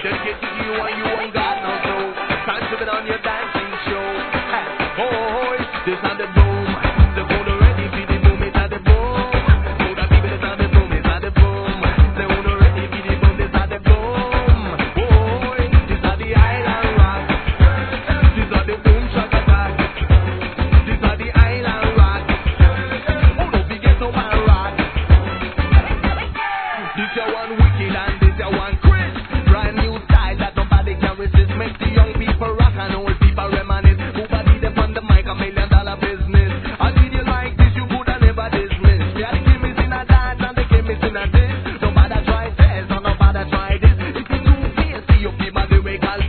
Dedicate to you and you ain't got no soul. Time to be on your dancing show. Oh, this not the boom. The phone already be the boom, it's not the boom. So that people it's not the boom, it's not the boom. The phone already be the boom, it's not the boom. Oh, this not the island rock. This not the boom shaka attack. This not the island rock. Oh, no, we get no man rock. This your one wicked and this your one Chris. Brand new style that nobody can resist. Make the young people rock and old people reminisce. Who body them on the mic, $1 million business. I did you like this, you could have never dismiss. Me and the chemist in a dance and the chemist in a this. Nobody try this, or nobody try this. If you too fancy, you people they wake all